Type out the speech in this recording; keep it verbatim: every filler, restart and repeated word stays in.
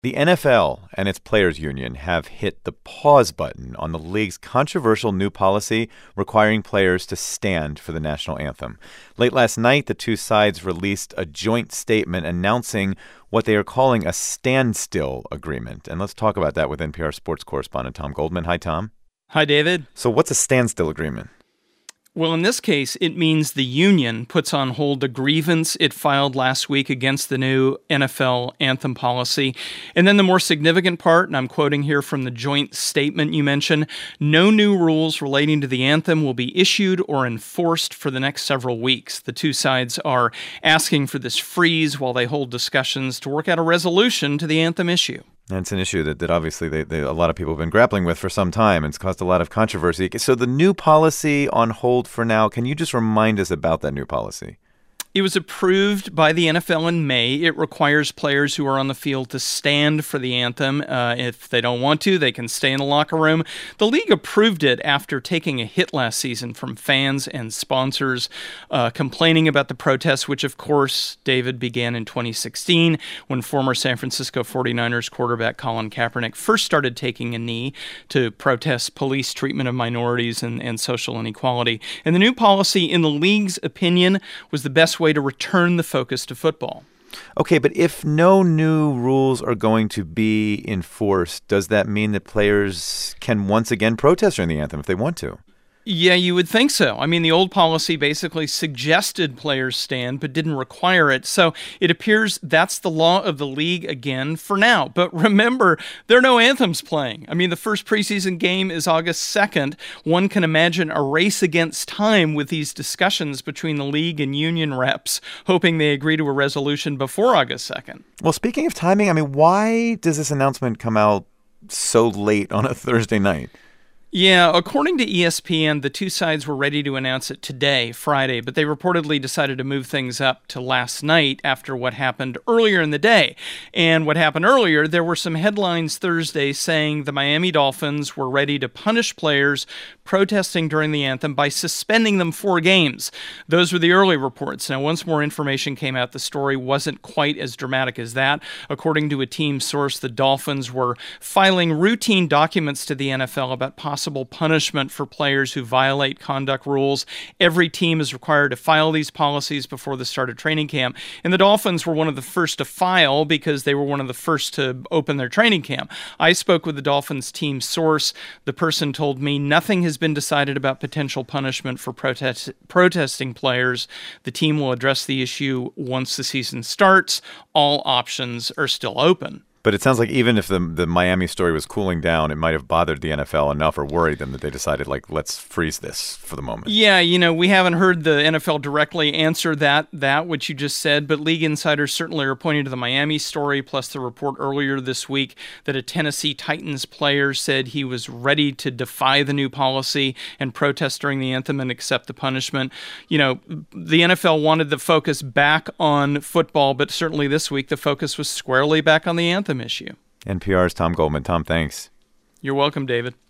The N F L and its players' union have hit the pause button on the league's controversial new policy requiring players to stand for the national anthem. Late last night, the two sides released a joint statement announcing what they are calling a standstill agreement. And let's talk about that with N P R sports correspondent Tom Goldman. Hi, Tom. Hi, David. So what's a standstill agreement? Well, in this case, it means the union puts on hold a grievance it filed last week against the new N F L anthem policy. And then the more significant part, and I'm quoting here from the joint statement you mentioned, no new rules relating to the anthem will be issued or enforced for the next several weeks. The two sides are asking for this freeze while they hold discussions to work out a resolution to the anthem issue. And it's an issue that, that obviously they, they, a lot of people have been grappling with for some time. It's caused a lot of controversy. So the new policy on hold for now, can you just remind us about that new policy? It was approved by the N F L in May. It requires players who are on the field to stand for the anthem. Uh, if they don't want to, they can stay in the locker room. The league approved it after taking a hit last season from fans and sponsors uh, complaining about the protests, which, of course, David, began in twenty sixteen when former San Francisco forty-niners quarterback Colin Kaepernick first started taking a knee to protest police treatment of minorities and, and social inequality. And the new policy, in the league's opinion, was the best way to return the focus to football. Okay, but if no new rules are going to be enforced, does that mean that players can once again protest during the anthem if they want to? Yeah, you would think so. I mean, the old policy basically suggested players stand, but didn't require it. So it appears that's the law of the league again for now. But remember, there are no anthems playing. I mean, the first preseason game is August second. One can imagine a race against time with these discussions between the league and union reps, hoping they agree to a resolution before August second. Well, speaking of timing, I mean, why does this announcement come out so late on a Thursday night? Yeah, according to E S P N, the two sides were ready to announce it today, Friday, but they reportedly decided to move things up to last night after what happened earlier in the day. And what happened earlier, there were some headlines Thursday saying the Miami Dolphins were ready to punish players protesting during the anthem by suspending them four games. Those were the early reports. Now, once more information came out, the story wasn't quite as dramatic as that. According to a team source, the Dolphins were filing routine documents to the N F L about possible Possible punishment for players who violate conduct rules. Every team is required to file these policies before the start of training camp. And the Dolphins were one of the first to file because they were one of the first to open their training camp. I spoke with the Dolphins team source. The person told me nothing has been decided about potential punishment for protest, protesting players. The team will address the issue once the season starts. All options are still open. But it sounds like even if the the Miami story was cooling down, it might have bothered the N F L enough or worried them that they decided, like, let's freeze this for the moment. Yeah, you know, we haven't heard the N F L directly answer that, that which you just said, but league insiders certainly are pointing to the Miami story, plus the report earlier this week that a Tennessee Titans player said he was ready to defy the new policy and protest during the anthem and accept the punishment. You know, the N F L wanted the focus back on football, but certainly this week the focus was squarely back on the anthem issue. N P R's Tom Goldman. Tom, thanks. You're welcome, David.